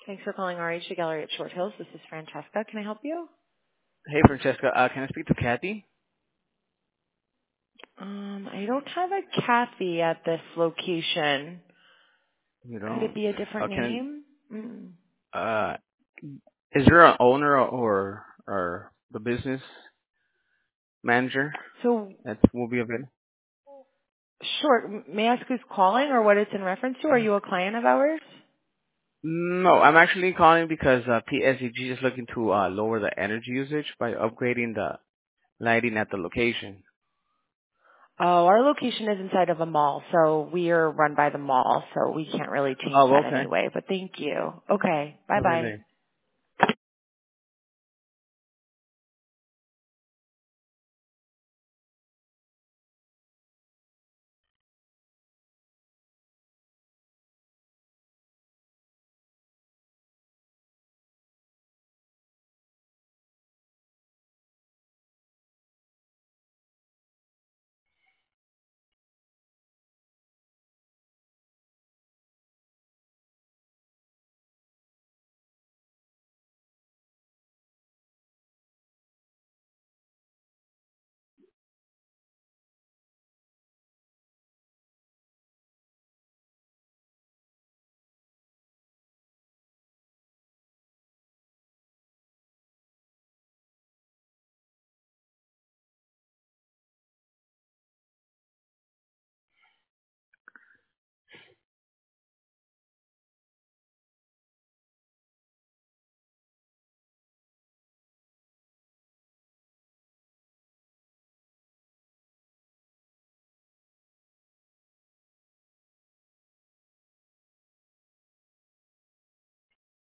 Thanks for calling RH Gallery at Short Hills. This is Francesca. Can I help you? Hey, Francesca. Can I speak to Kathy? I don't have a Kathy at this location. You Could it don't? be a different Can name? Mm. uh, is there an owner or the business manager So, that will be available? sure. May I ask who's calling or what it's in reference to? Are you a client of ours? No, I'm actually calling because PSEG is looking to lower the energy usage by upgrading the lighting at the location. Oh, our location is inside of a mall, so we are run by the mall, so we can't really change Oh, that okay. anyway. But thank you. Okay. Have a great Bye-bye. day.